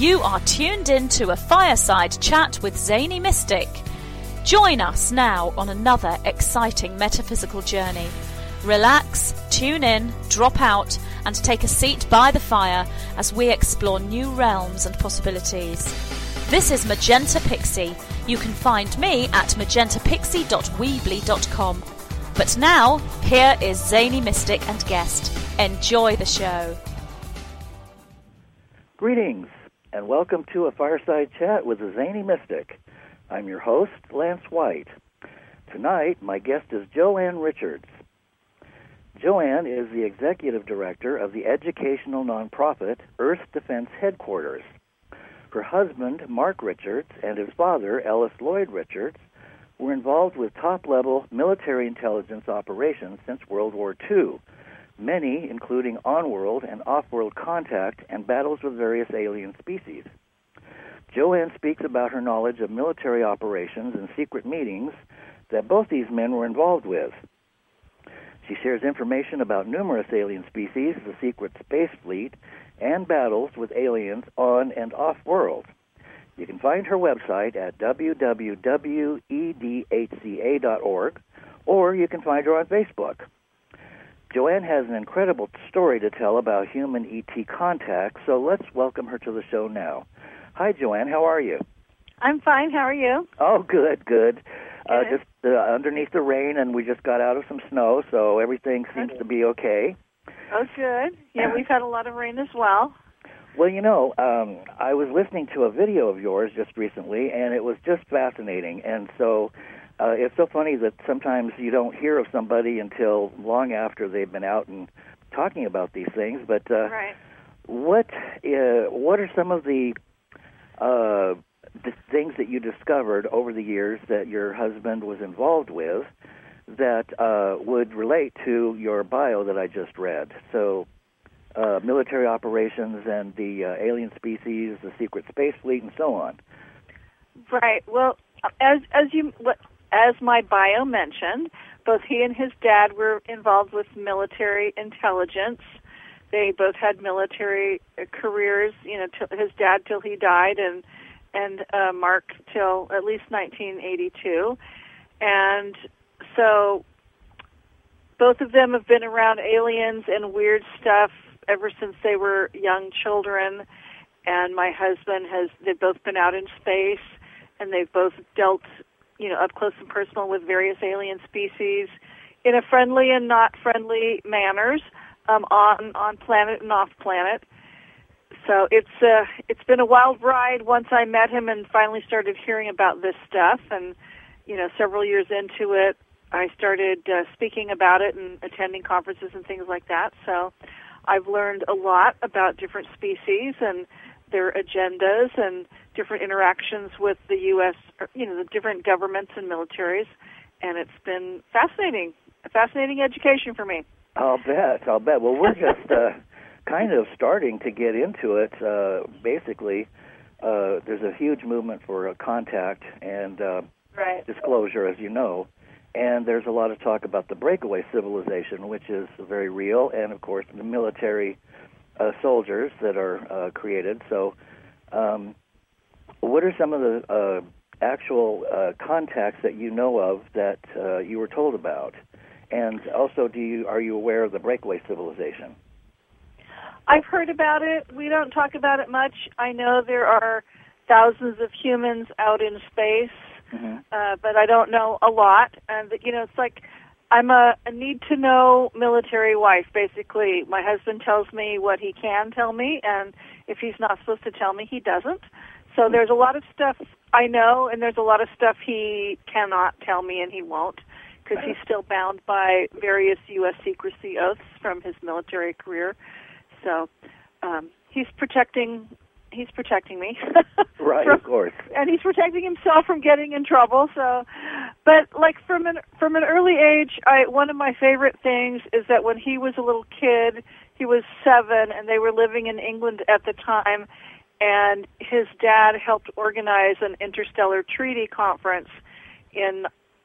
You are tuned in to a fireside chat with Zany Mystic. Join us now on another exciting metaphysical journey. Relax, tune in, drop out, and take a seat by the fire as we explore new realms and possibilities. This is Magenta Pixie. You can find me at magentapixie.weebly.com. But now, here is Zany Mystic and guest. Enjoy the show. Greetings, and welcome to a fireside chat with the Zany Mystic. I'm your host, Lance White. Tonight, my guest is Joanne Richards. Joanne is the executive director of the educational nonprofit Earth Defense Headquarters. Her husband, Mark Richards, and his father, Ellis Lloyd Richards, were involved with top-level military intelligence operations since World War II, many including on-world and off-world contact and battles with various alien species. Joanne speaks about her knowledge of military operations and secret meetings that both these men were involved with. She shares information about numerous alien species, the secret space fleet, and battles with aliens on and off-world. You can find her website at www.edhca.org, or you can find her on Facebook. Joanne has an incredible story to tell about human ET contact, so let's welcome her to the show now. Hi, Joanne. How are you? I'm fine. How are you? Oh, good. Just underneath the rain, and we just got out of some snow, so everything seems to be okay. Oh, good. Yeah, we've had a lot of rain as well. Well, you know, I was listening to a video of yours just recently, and it was just fascinating. And so it's so funny that sometimes you don't hear of somebody until long after they've been out and talking about these things. But right. What are some of the things that you discovered over the years that your husband was involved with that would relate to your bio that I just read? So military operations and the alien species, the secret space fleet, and so on. Right. Well, as my bio mentioned, both he and his dad were involved with military intelligence. They both had military careers. You know, his dad till he died, and Mark till at least 1982. And so both of them have been around aliens and weird stuff ever since they were young children. And my husband they've both been out in space, and they've both dealt, up close and personal with various alien species in a friendly and not friendly manners, on planet and off planet. So it's been a wild ride once I met him and finally started hearing about this stuff. And, several years into it, I started speaking about it and attending conferences and things like that. So I've learned a lot about different species and their agendas and different interactions with the U.S., the different governments and militaries. And it's been fascinating, a fascinating education for me. I'll bet. Well, we're just kind of starting to get into it. Basically, there's a huge movement for contact and right. disclosure, as you know. And there's a lot of talk about the breakaway civilization, which is very real, and, of course, the military soldiers that are created. So what are some of the actual contacts that you know of that you were told about? And also, are you aware of the breakaway civilization? I've heard about it. We don't talk about it much. I know there are thousands of humans out in space, but I don't know a lot. And, it's like I'm a need-to-know military wife, basically. My husband tells me what he can tell me, and if he's not supposed to tell me, he doesn't. So there's a lot of stuff I know, and there's a lot of stuff he cannot tell me, and he won't, because he's still bound by various U.S. secrecy oaths from his military career. So he's protecting me. Right, of course. And he's protecting himself from getting in trouble. So, but like from an early age, one of my favorite things is that when he was a little kid, he was 7, and they were living in England at the time, and his dad helped organize an interstellar treaty conference in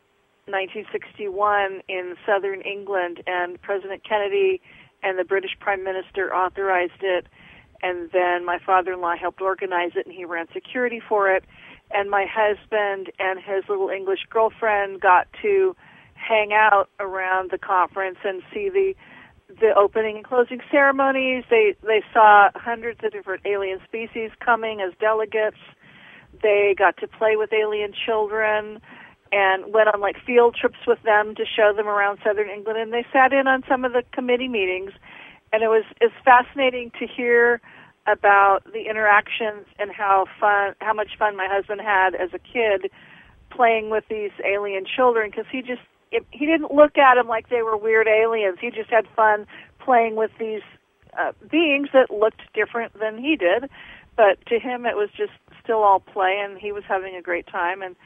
1961 in southern England, and President Kennedy and the British Prime Minister authorized it, and then my father-in-law helped organize it, and he ran security for it. And my husband and his little English girlfriend got to hang out around the conference and see the opening and closing ceremonies. They saw hundreds of different alien species coming as delegates. They got to play with alien children and went on like field trips with them to show them around southern England. And they sat in on some of the committee meetings, and it's fascinating to hear about the interactions and how much fun my husband had as a kid playing with these alien children, because he didn't look at them like they were weird aliens. He just had fun playing with these beings that looked different than he did. But to him, it was just still all play, and he was having a great time. And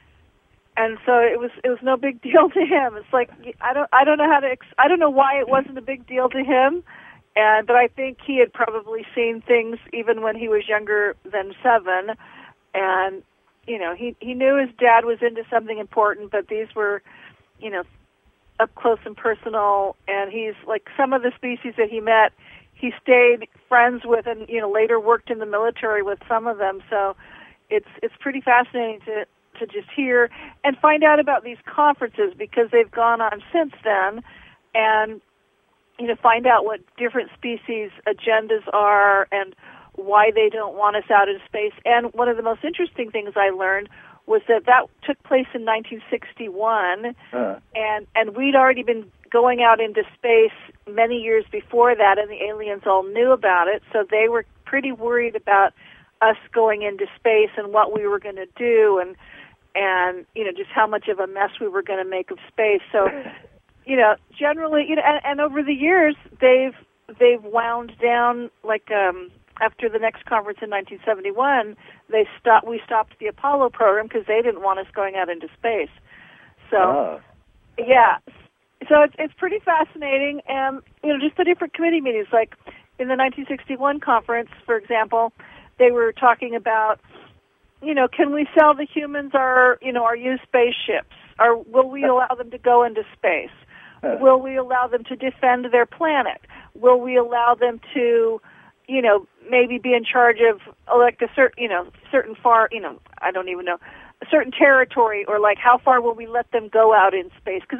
so it was no big deal to him. It's like I don't know why it wasn't a big deal to him. But I think he had probably seen things even when he was younger than 7, and he knew his dad was into something important, but these were, up close and personal. And he's like, some of the species that he met, he stayed friends with, and later worked in the military with some of them. So it's pretty fascinating to just hear and find out about these conferences, because they've gone on since then, and find out what different species' agendas are and why they don't want us out in space. And one of the most interesting things I learned was that took place in 1961, and we'd already been going out into space many years before that, and the aliens all knew about it, so they were pretty worried about us going into space and what we were going to do, and just how much of a mess we were going to make of space. So generally, and over the years, they've wound down, like, after the next conference in 1971, we stopped the Apollo program because they didn't want us going out into space. So, yeah. So it's pretty fascinating, and, just the different committee meetings. Like, in the 1961 conference, for example, they were talking about, can we sell the humans our used spaceships? Or will we allow them to go into space? Will we allow them to defend their planet? Will we allow them to, maybe be in charge of like a certain far, I don't even know, a certain territory, or like how far will we let them go out in space? Because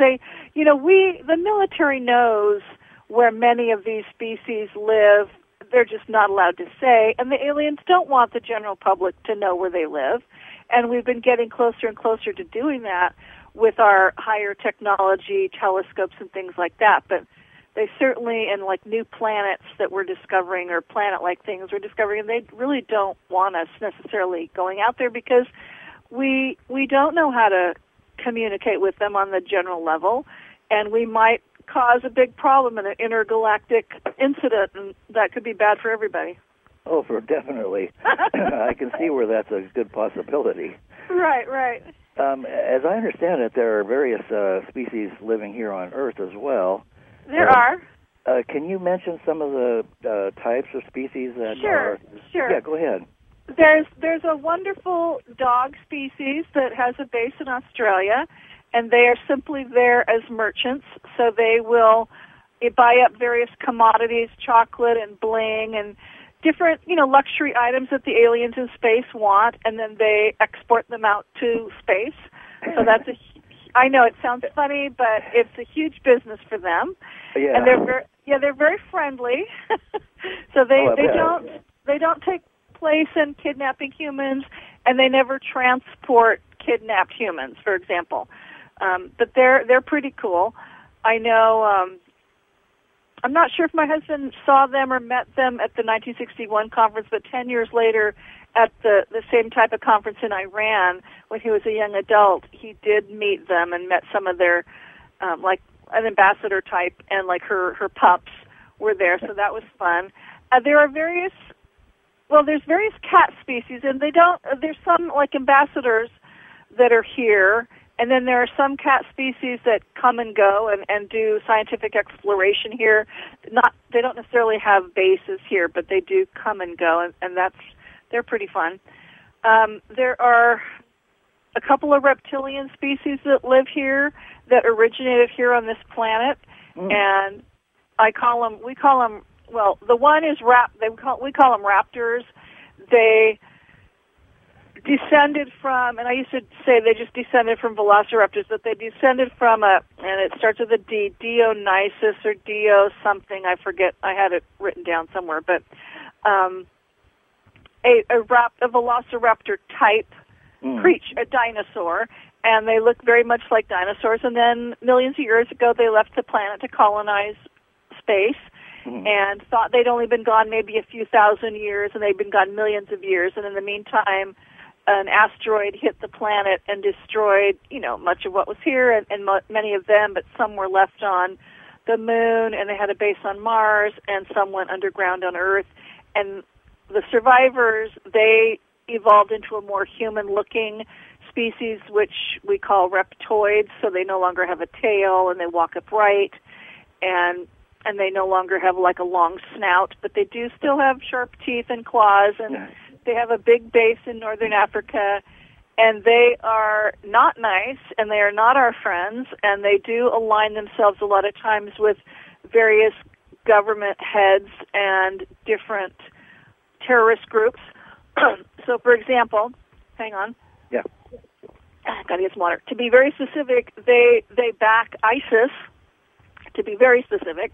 the military knows where many of these species live. They're just not allowed to say, and the aliens don't want the general public to know where they live. And we've been getting closer and closer to doing that with our higher technology telescopes and things like that. But they certainly, in like new planets that we're discovering, or planet-like things we're discovering, and they really don't want us necessarily going out there, because we don't know how to communicate with them on the general level, and we might cause a big problem in an intergalactic incident, and that could be bad for everybody. Oh, definitely. I can see where that's a good possibility. Right. As I understand it, there are various species living here on Earth as well. There are. Can you mention some of the types of species that are... Sure. Yeah, go ahead. There's a wonderful dog species that has a base in Australia, and they are simply there as merchants, so they will buy up various commodities, chocolate and bling and different, luxury items that the aliens in space want, and then they export them out to space. So that's I know it sounds funny, but it's a huge business for them. Yeah. And they're very friendly. So they don't take place in kidnapping humans, and they never transport kidnapped humans, for example. But they're pretty cool. I know. I'm not sure if my husband saw them or met them at the 1961 conference, but 10 years later, at the same type of conference in Iran, when he was a young adult, he did meet them and met some of their, like an ambassador type, and like her pups were there, so that was fun. There's various cat species, and there's some like ambassadors that are here, and then there are some cat species that come and go and do scientific exploration here. They don't necessarily have bases here, but they do come and go, and they're pretty fun. There are a couple of reptilian species that live here that originated here on this planet, and we call them well, the one is we call them raptors. They descended from, and I used to say they just descended from velociraptors, but they descended from and it starts with a D, Dionysus or Dio something, I forget, I had it written down somewhere, but a velociraptor type creature, a dinosaur, and they look very much like dinosaurs, and then millions of years ago they left the planet to colonize space, and thought they'd only been gone maybe a few thousand years, and they'd been gone millions of years, and in the meantime, an asteroid hit the planet and destroyed, much of what was here, and many of them, but some were left on the moon, and they had a base on Mars, and some went underground on Earth, and the survivors, they evolved into a more human-looking species, which we call reptoids, so they no longer have a tail, and they walk upright, and they no longer have like a long snout, but they do still have sharp teeth and claws, and they have a big base in northern Africa, and they are not nice, and they are not our friends, and they do align themselves a lot of times with various government heads and different terrorist groups. So, for example, hang on. Yeah. Got to get some water. To be very specific, they back ISIS. To be very specific.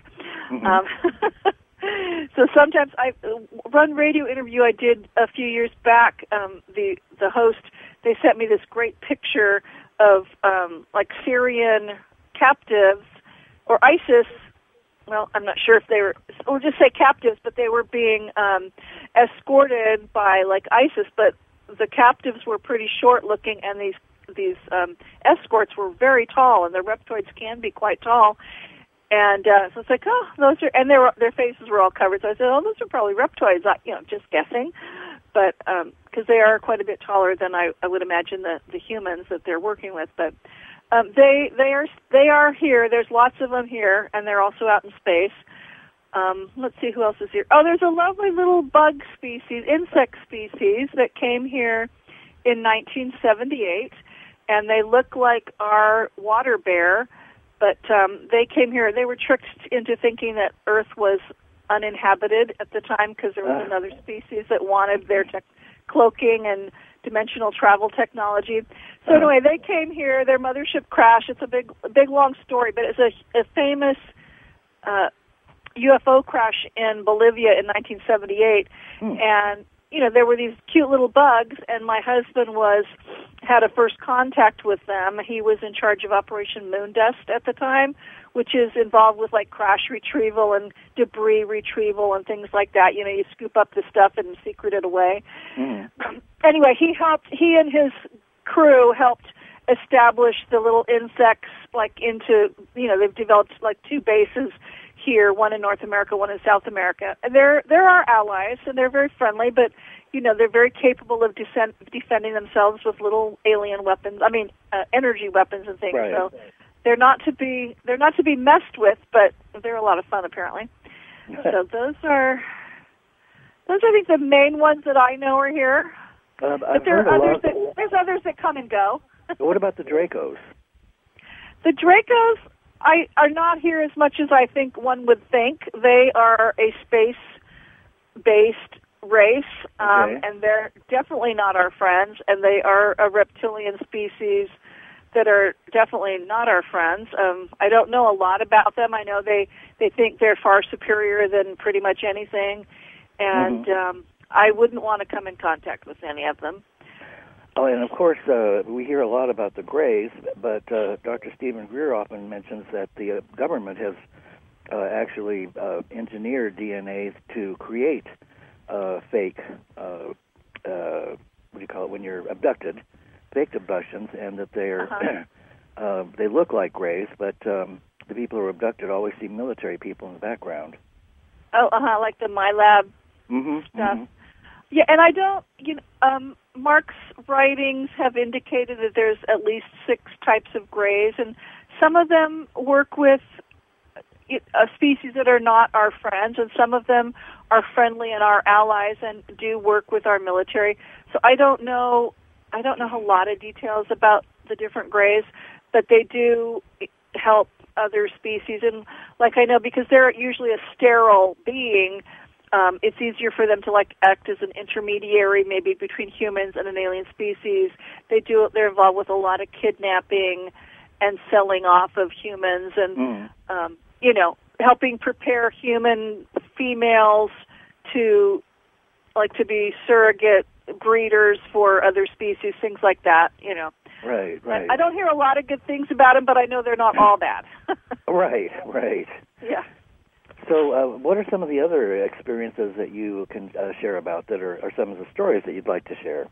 So sometimes I run radio interview I did a few years back. The host, they sent me this great picture of like Syrian captives or ISIS. Well, I'm not sure if they were, we'll just say captives, but they were being escorted by like ISIS. But the captives were pretty short looking, and these escorts were very tall, and the reptoids can be quite tall. And so it's like, oh, those are, and their faces were all covered. So I said, oh, those are probably reptoids. Just guessing, but because they are quite a bit taller than I would imagine the humans that they're working with. But they are here. There's lots of them here, and they're also out in space. Let's see who else is here. Oh, there's a lovely little bug species, insect species that came here in 1978, and they look like our water bear. But they came here. They were tricked into thinking that Earth was uninhabited at the time because there was another species that wanted their cloaking and dimensional travel technology. So anyway, they came here. Their mothership crashed. It's a big, long story, but it's a famous UFO crash in Bolivia in 1978, and there were these cute little bugs, and my husband had a first contact with them. He was in charge of Operation Moondust at the time, which is involved with like crash retrieval and debris retrieval and things like that. You scoop up the stuff and secret it away. Anyway, he and his crew helped establish the little insects like into, they've developed like 2 bases here, one in North America, one in South America. And they're our allies, and they're very friendly, but, they're very capable of defending themselves with little alien weapons, energy weapons and things. Right. So they're not to be messed with, but they're a lot of fun, apparently. So those are, I think, the main ones that I know are here. But there's others that come and go. What about the Dracos? The Dracos are not here as much as I think one would think. They are a space-based race, and they're definitely not our friends, and they are a reptilian species that are definitely not our friends. I don't know a lot about them. I know they think they're far superior than pretty much anything, and I wouldn't want to come in contact with any of them. Oh, and of course, we hear a lot about the Greys, but Dr. Stephen Greer often mentions that the government has actually engineered DNA to create fake, what do you call it, when you're abducted, fake abductions, and that they're they look like Greys, but the people who are abducted always see military people in the background. Oh, like the MyLab stuff. Yeah, and I don't, Mark's writings have indicated that there's at least 6 types of Greys, and some of them work with species that are not our friends, and some of them are friendly and our allies and do work with our military. So I don't know a lot of details about the different Greys, but they do help other species. And like I know, because they're usually a sterile being, it's easier for them to like act as an intermediary, maybe between humans and an alien species. They're involved with a lot of kidnapping and selling off of humans, and helping prepare human females to be surrogate breeders for other species, things like that. Right. I don't hear a lot of good things about them, but I know they're not all bad. Right. Yeah. So, what are some of the other experiences that you can share about that are some of the stories that you'd like to share?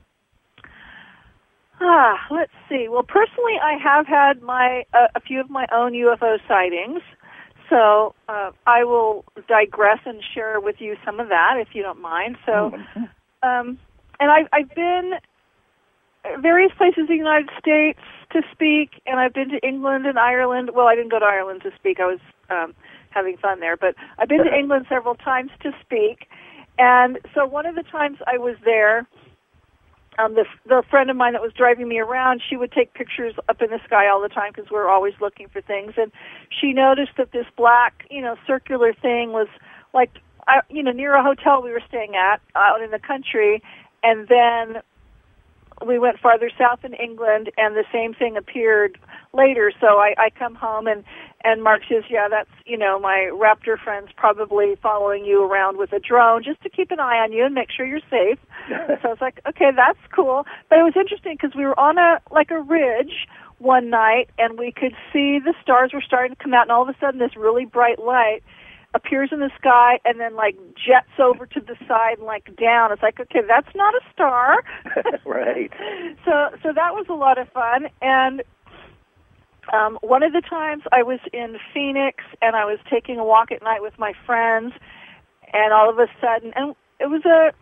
Let's see. Well, personally, I have had a few of my own UFO sightings, so I will digress and share with you some of that, if you don't mind. So, and I've been various places in the United States to speak, and I've been to England and Ireland. Well, I didn't go to Ireland to speak. I was having fun there, but I've been to England several times to speak. And so one of the times I was there, the friend of mine that was driving me around, she would take pictures up in the sky all the time because we're always looking for things. And she noticed that this black, circular thing was like, near a hotel we were staying at out in the country. And then we went farther south in England, and the same thing appeared later. So I come home, and Mark says, yeah, that's, my raptor friend's probably following you around with a drone just to keep an eye on you and make sure you're safe. So I was like, okay, that's cool. But it was interesting because we were on a ridge one night, and we could see the stars were starting to come out, and all of a sudden this really bright light appears in the sky and then jets over to the side and down. It's like, okay, that's not a star. Right. So that was a lot of fun. And one of the times I was in Phoenix and I was taking a walk at night with my friends, and all of a sudden, and it was a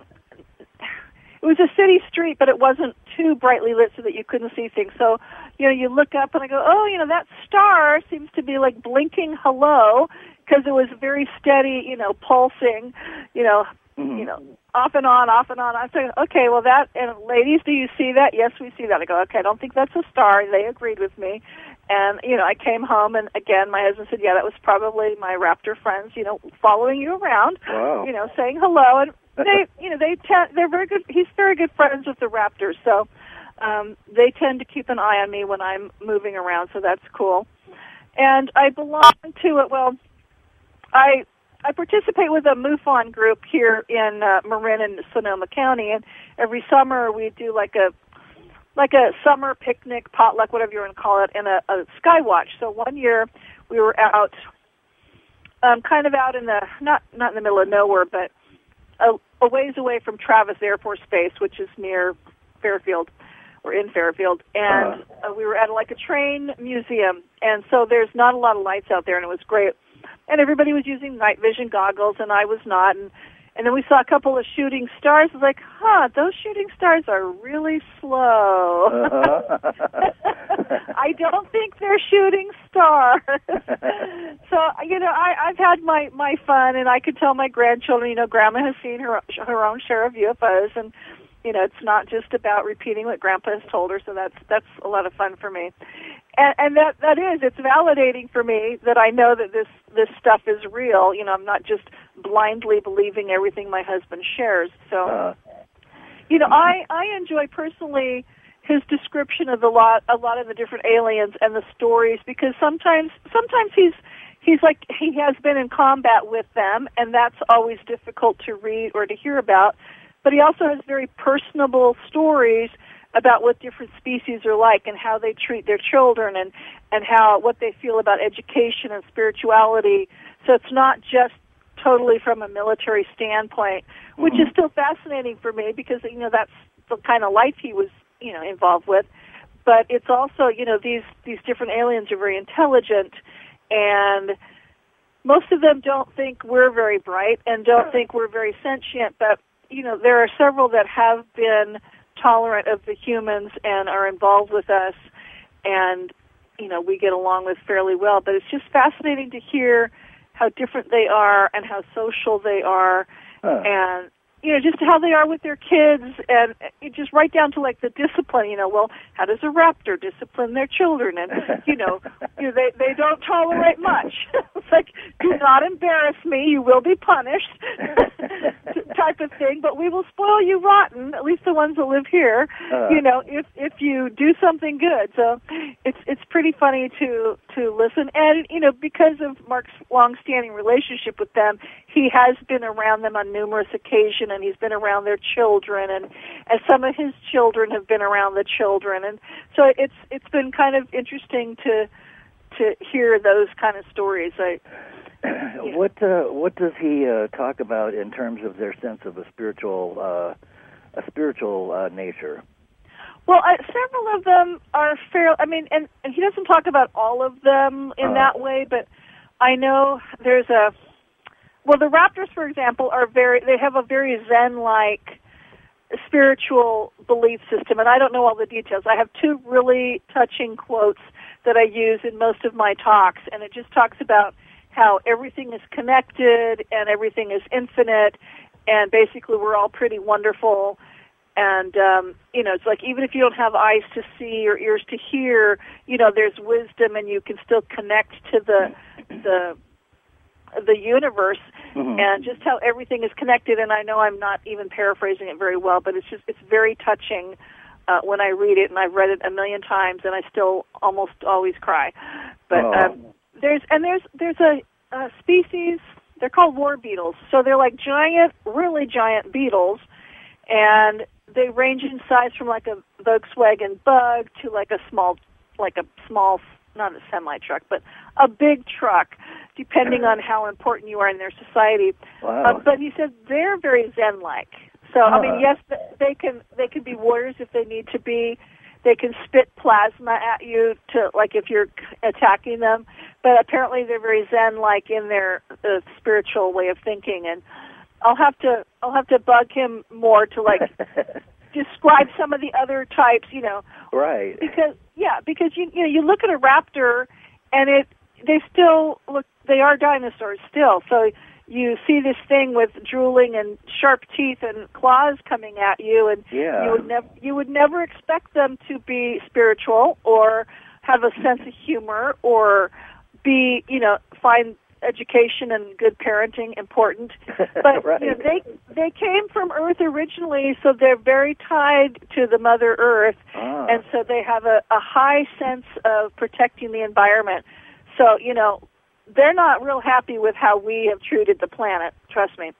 city street, but it wasn't too brightly lit so that you couldn't see things. So, you look up and I go, oh, that star seems to be blinking hello, because it was very steady, pulsing, off and on, off and on. I said, okay, well and ladies, do you see that? Yes, we see that. I go, okay, I don't think that's a star. They agreed with me. And, I came home, and again, my husband said, yeah, that was probably my raptor friends, following you around, wow. Saying hello. And they're very good. He's very good friends with the raptors. So, they tend to keep an eye on me when I'm moving around. So that's cool. And I belong to it. Well, I participate with a MUFON group here in Marin and Sonoma County, and every summer we do like a summer picnic, potluck, whatever you want to call it, and a sky watch. So one year we were out, kind of out in the not in the middle of nowhere, but a ways away from Travis Air Force Base, which is near Fairfield. Or in Fairfield, and we were at a train museum, and so there's not a lot of lights out there, and it was great. And everybody was using night vision goggles, and I was not. And then we saw a couple of shooting stars. I was like, those shooting stars are really slow. I don't think they're shooting stars. So, I've had my fun, and I could tell my grandchildren, Grandma has seen her own share of UFOs, and it's not just about repeating what Grandpa has told her, so that's a lot of fun for me. And it's validating for me that I know that this stuff is real. I'm not just blindly believing everything my husband shares. So, I enjoy personally his description of a lot of the different aliens and the stories, because sometimes he's like he has been in combat with them, and that's always difficult to read or to hear about. But he also has very personable stories about what different species are like and how they treat their children and what they feel about education and spirituality. So it's not just totally from a military standpoint, which is still fascinating for me because, that's the kind of life he was, involved with. But it's also, these different aliens are very intelligent, and most of them don't think we're very bright and don't think we're very sentient, but there are several that have been tolerant of the humans and are involved with us, and, we get along with fairly well. But it's just fascinating to hear how different they are and how social they are. And, just how they are with their kids, and just right down to like the discipline. Well, how does a raptor discipline their children? And they don't tolerate much. It's like, do not embarrass me, you will be punished, type of thing. But we will spoil you rotten, at least the ones that live here. If you do something good. So it's pretty funny to listen, and because of Mark's long-standing relationship with them, he has been around them on numerous occasions. And he's been around their children, and some of his children have been around the children, and so it's been kind of interesting to hear those kind of stories. What does he talk about in terms of their sense of a spiritual nature? Well, several of them are fair. I mean, and he doesn't talk about all of them in that way, but I know there's Well, the raptors, for example, they have a very Zen-like spiritual belief system, and I don't know all the details. I have two really touching quotes that I use in most of my talks, and it just talks about how everything is connected and everything is infinite, and basically we're all pretty wonderful. And, it's like even if you don't have eyes to see or ears to hear, there's wisdom, and you can still connect to the universe, and just how everything is connected. And I know I'm not even paraphrasing it very well, but it's very touching when I read it, and I've read it a million times, and I still almost always cry. But there's a species, they're called war beetles. So they're like giant, really giant beetles, and they range in size from like a Volkswagen Bug to like a small, not a semi-truck, but a big truck, depending on how important you are in their society. Wow. But he said they're very Zen-like. So, I mean, yes, they can be warriors if they need to be. They can spit plasma at you like if you're attacking them. But apparently they're very Zen-like in their spiritual way of thinking. And I'll have to bug him more to like describe some of the other types, Right. Because you look at a raptor, and they are dinosaurs still. So you see this thing with drooling and sharp teeth and claws coming at you, and you would never expect them to be spiritual or have a sense of humor or be, find education and good parenting important. But right. They came from Earth originally, so they're very tied to the Mother Earth, and so they have a high sense of protecting the environment. So, they're not real happy with how we have treated the planet, trust me.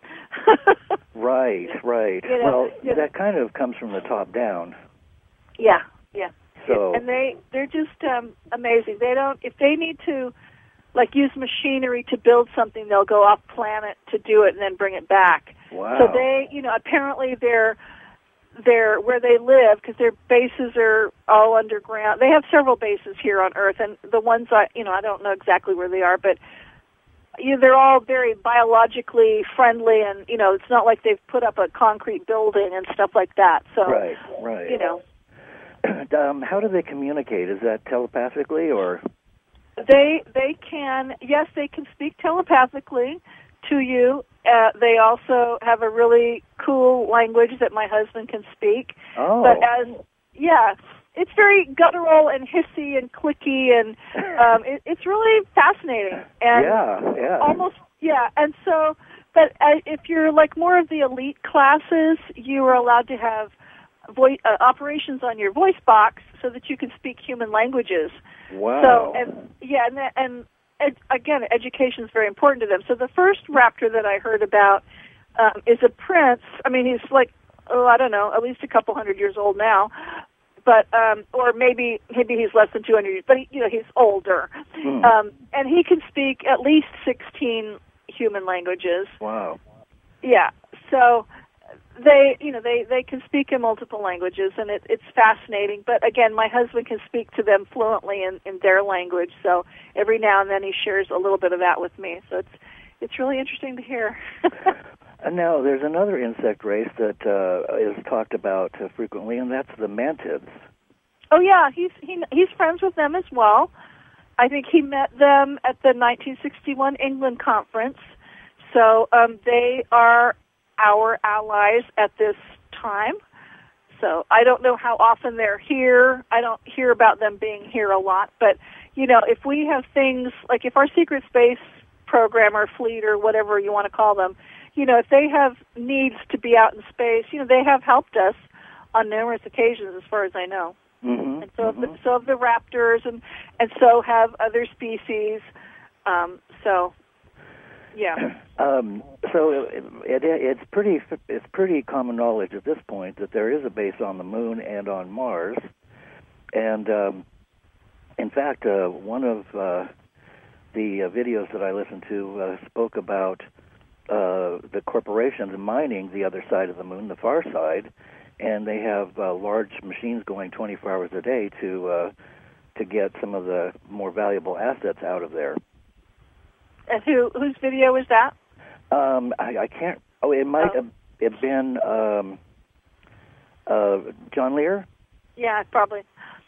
Right. That kind of comes from the top down. Yeah. So, and they're just amazing. If they need to like use machinery to build something, they'll go off planet to do it and then bring it back. Wow. So they, apparently they're where they live, because their bases are all underground. They have several bases here on Earth, and the ones I don't know exactly where they are, but they're all very biologically friendly, and it's not like they've put up a concrete building and stuff like that. So right. How do they communicate? Is that telepathically or? They can speak telepathically to you. They also have a really cool language that my husband can speak. Oh. But it's very guttural and hissy and clicky, and it's really fascinating. And and so, but if you're like more of the elite classes, you are allowed to have operations on your voice box so that you can speak human languages. Wow. So, again, education is very important to them. So the first raptor that I heard about is a prince. I mean, he's like, I don't know, at least a couple hundred years old now. But or maybe he's less than 200 years. But he's older, and he can speak at least 16 human languages. Wow. Yeah. So they can speak in multiple languages, and it's fascinating. But again, my husband can speak to them fluently in their language. So every now and then he shares a little bit of that with me. So it's really interesting to hear. And now there's another insect race that is talked about frequently, and that's the mantids. Oh yeah, he's friends with them as well. I think he met them at the 1961 England conference. So they are our allies at this time. So I don't know how often they're here. I don't hear about them being here a lot. But, if we have things, like if our secret space program or fleet or whatever you want to call them, if they have needs to be out in space, they have helped us on numerous occasions as far as I know. Mm-hmm. And so, so have the raptors, and so have other species. Yeah. So it's pretty common knowledge at this point that there is a base on the moon and on Mars, and in fact, one of the videos that I listened to spoke about the corporations mining the other side of the moon, the far side, and they have large machines going 24 hours a day to get some of the more valuable assets out of there. And whose video was that? I can't. Oh, it might have been John Lear. Yeah, probably.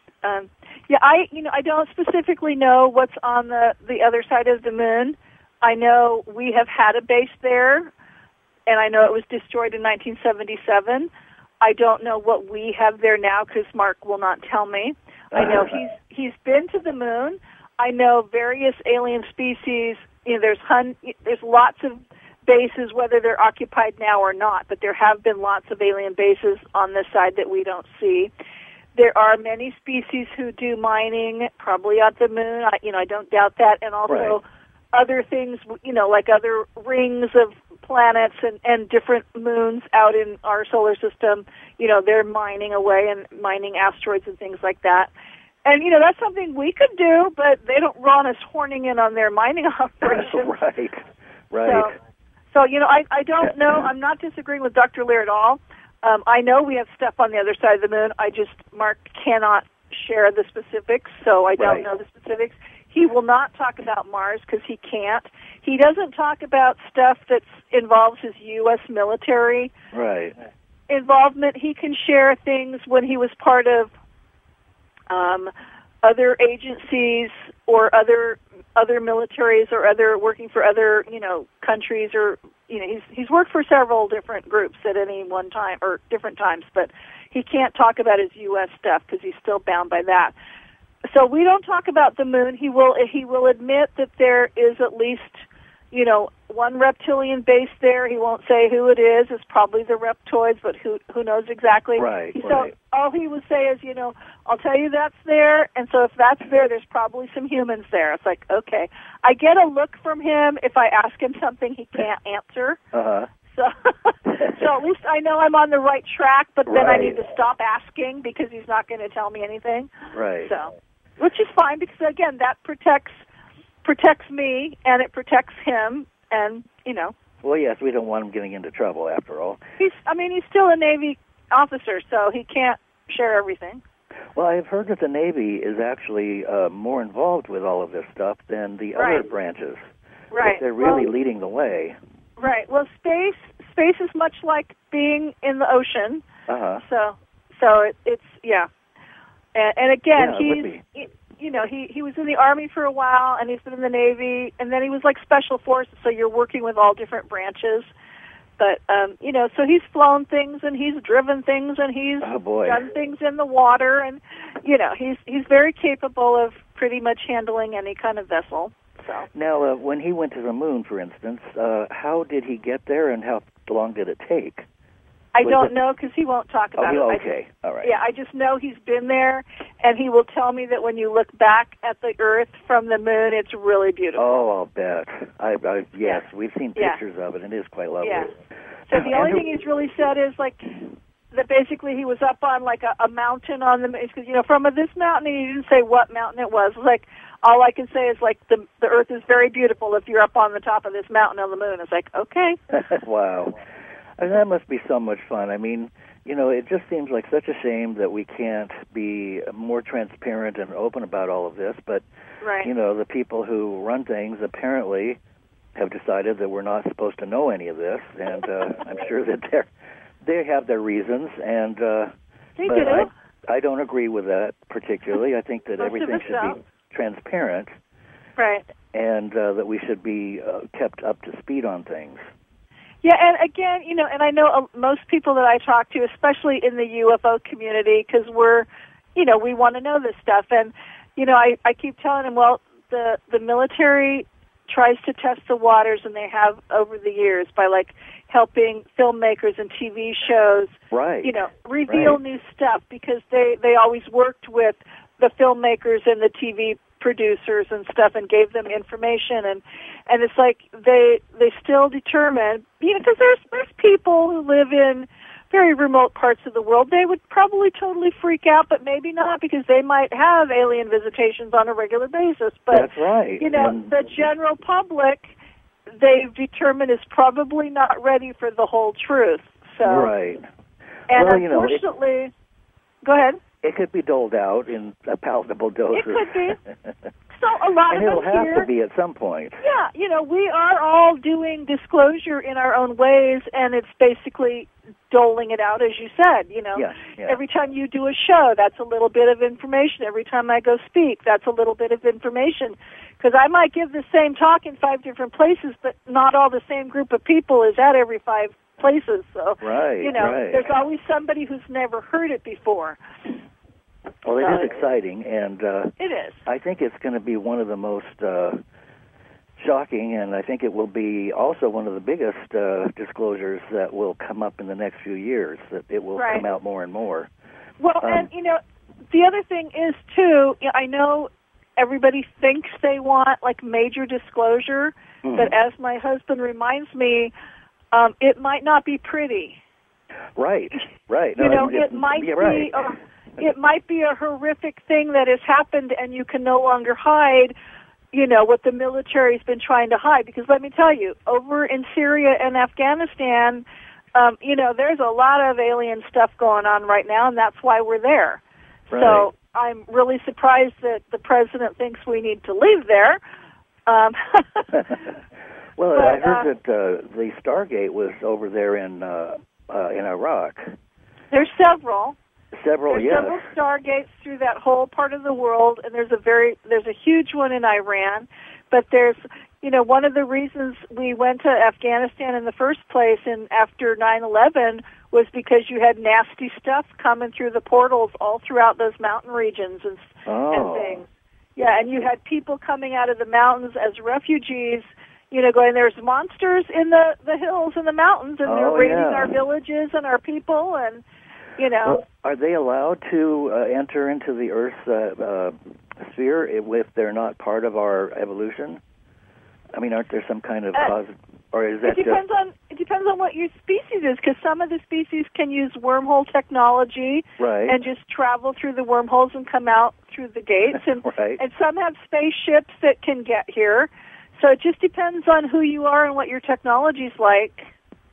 I don't specifically know what's on the other side of the moon. I know we have had a base there, and I know it was destroyed in 1977. I don't know what we have there now because Mark will not tell me. I know he's been to the moon. I know various alien species. There's lots of bases, whether they're occupied now or not, but there have been lots of alien bases on this side that we don't see. There are many species who do mining, probably at the moon. I don't doubt that, and also other things, like other rings of planets and different moons out in our solar system. They're mining away and mining asteroids and things like that. And, that's something we could do, but they don't want us horning in on their mining operations. Right. So I don't know. I'm not disagreeing with Dr. Lear at all. I know we have stuff on the other side of the moon. Mark cannot share the specifics, so I don't know the specifics. He will not talk about Mars because he can't. He doesn't talk about stuff that involves his U.S. military involvement. He can share things when he was part of other agencies or other militaries or other working for other countries, or he's worked for several different groups at any one time or different times, but he can't talk about his U.S. stuff because he's still bound by that. So we don't talk about the moon. He will admit that there is at least one reptilian base there. He won't say who it is. It's probably the reptoids, but who knows exactly? So all he would say is, I'll tell you that's there, and so if that's there, there's probably some humans there. It's like, okay. I get a look from him if I ask him something he can't answer. So at least I know I'm on the right track, but then I need to stop asking because he's not going to tell me anything. So, which is fine because, again, that protects me and it protects him, and Well, yes, we don't want him getting into trouble after all. He's still a Navy officer, so he can't share everything. Well, I've heard that the Navy is actually more involved with all of this stuff than the other branches. That they're really leading the way. Well, space is much like being in the ocean. So it's and again, he was in the Army for a while, and he's been in the Navy, and then he was like Special Forces, so you're working with all different branches. But, so he's flown things, and he's driven things, and he's done things in the water, and, he's very capable of pretty much handling any kind of vessel. So. Now, when he went to the moon, for instance, how did he get there, and how long did it take? I don't know because he won't talk about it. Okay, all right. Yeah, I just know he's been there, and he will tell me that when you look back at the Earth from the moon, it's really beautiful. Oh, I'll bet. Yes, we've seen pictures of it, and it is quite lovely. Yeah. So the only thing he's really said is, like, that basically he was up on, like, a mountain on the moon. Because, from this mountain, and he didn't say what mountain it was. Like, all I can say is, like, the Earth is very beautiful if you're up on the top of this mountain on the moon. It's like, okay. Wow. And that must be so much fun. I mean, it just seems like such a shame that we can't be more transparent and open about all of this. But, the people who run things apparently have decided that we're not supposed to know any of this. And I'm sure that they have their reasons. And I don't agree with that particularly. I think that everything should be transparent. Right. And that we should be kept up to speed on things. Yeah, and again, and I know most people that I talk to, especially in the UFO community, because we're, we want to know this stuff. And, I keep telling them, well, the military tries to test the waters, and they have over the years by, helping filmmakers and TV shows, reveal new stuff, because they always worked with the filmmakers and the TV producers and stuff and gave them information, and it's like they still determine, because there's people who live in very remote parts of the world. They would probably totally freak out, but maybe not, because they might have alien visitations on a regular basis. But that's right. The general public, they've determined, is probably not ready for the whole truth. So right. And unfortunately, go ahead. It could be doled out in a palatable doses. It could be. So a lot and of it'll them have here, to be at some point. Yeah, we are all doing disclosure in our own ways, and it's basically doling it out, as you said. Yeah. Every time you do a show, that's a little bit of information. Every time I go speak, that's a little bit of information. Because I might give the same talk in 5 different places, but not all the same group of people is at every 5 places. So, right. There's always somebody who's never heard it before. Well, it is exciting, and it is. I think it's going to be one of the most shocking, and I think it will be also one of the biggest disclosures that will come up in the next few years, that it will come out more and more. Well, and, the other thing is, too, I know everybody thinks they want, major disclosure, but as my husband reminds me, it might not be pretty. Right. It might be... Right. It might be a horrific thing that has happened, and you can no longer hide, what the military's been trying to hide. Because let me tell you, over in Syria and Afghanistan, there's a lot of alien stuff going on right now, and that's why we're there. Right. So I'm really surprised that the president thinks we need to leave there. Well, I heard that the Stargate was over there in Iraq. There's several. There's several Stargates through that whole part of the world, and there's a huge one in Iran. But there's, one of the reasons we went to Afghanistan in the first place, and after 9/11, was because you had nasty stuff coming through the portals all throughout those mountain regions and things. Yeah, and you had people coming out of the mountains as refugees, going, there's monsters in the hills and the mountains, and they're raiding our villages and our people, and Well, are they allowed to enter into the Earth's sphere if they're not part of our evolution? I mean, aren't there some kind of cause, or is that it depends on what your species is, because some of the species can use wormhole technology and just travel through the wormholes and come out through the gates, and and some have spaceships that can get here. So it just depends on who you are and what your technology's like.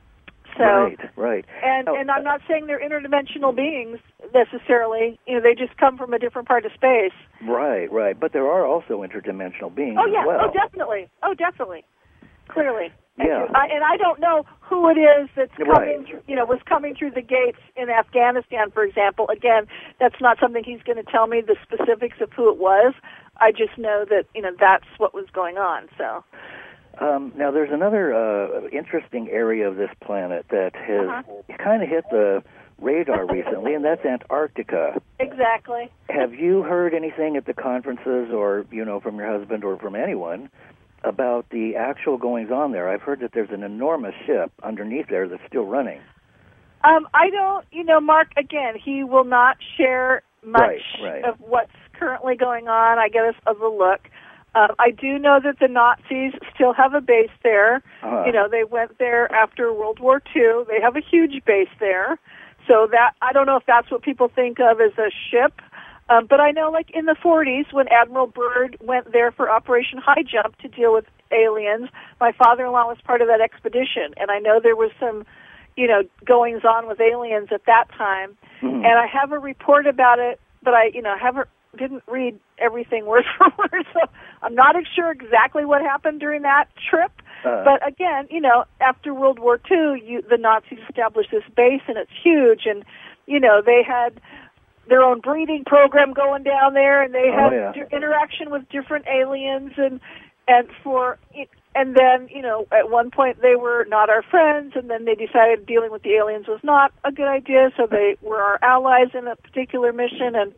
So, right. And I'm not saying they're interdimensional beings necessarily. They just come from a different part of space. Right. But there are also interdimensional beings as well. Oh, definitely. Clearly. Yeah. And I don't know who it is that's coming, was coming through the gates in Afghanistan, for example. Again, that's not something he's going to tell me the specifics of who it was. I just know that, that's what was going on, so... Now, there's another interesting area of this planet that has kind of hit the radar recently, and that's Antarctica. Exactly. Have you heard anything at the conferences or, from your husband or from anyone about the actual goings-on there? I've heard that there's an enormous ship underneath there that's still running. I don't, Mark, again, he will not share much of what's currently going on. I get a look. I do know that the Nazis still have a base there. They went there after World War II. They have a huge base there. So that, I don't know if that's what people think of as a ship. But I know, in the 40s, when Admiral Byrd went there for Operation High Jump to deal with aliens, my father-in-law was part of that expedition. And I know there was some, goings-on with aliens at that time. Mm-hmm. And I have a report about it, but I didn't read everything word for word, so I'm not sure exactly what happened during that trip. But again, after World War II, the Nazis established this base, and it's huge, and, they had their own breeding program going down there, and they had interaction with different aliens, and for And then, at one point they were not our friends, and then they decided dealing with the aliens was not a good idea, so they were our allies in a particular mission, and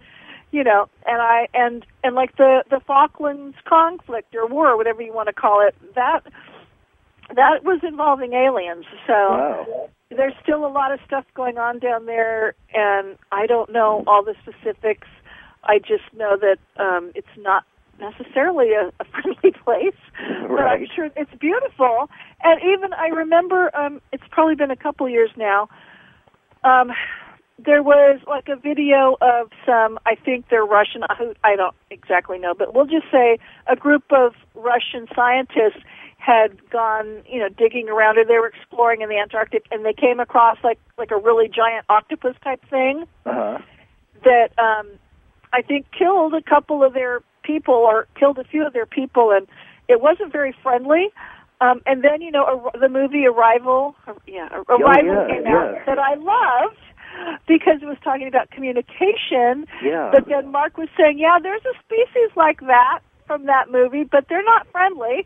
and like the Falklands conflict or war, whatever you want to call it, that was involving aliens. So Wow. There's still a lot of stuff going on down there, and I don't know all the specifics. I just know that it's not necessarily a friendly place, but I'm sure it's beautiful. And even I remember, it's probably been a couple years now, there was like a video of some, I think they're Russian, I don't exactly know, but we'll just say a group of Russian scientists had gone, digging around, or they were exploring in the Antarctic, and they came across like a really giant octopus type thing that I think killed a couple of their people, or killed a few of their people, and it wasn't very friendly. And then, the movie Arrival came out that I loved because it was talking about communication. Yeah. But then Mark was saying, there's a species like that from that movie, but they're not friendly.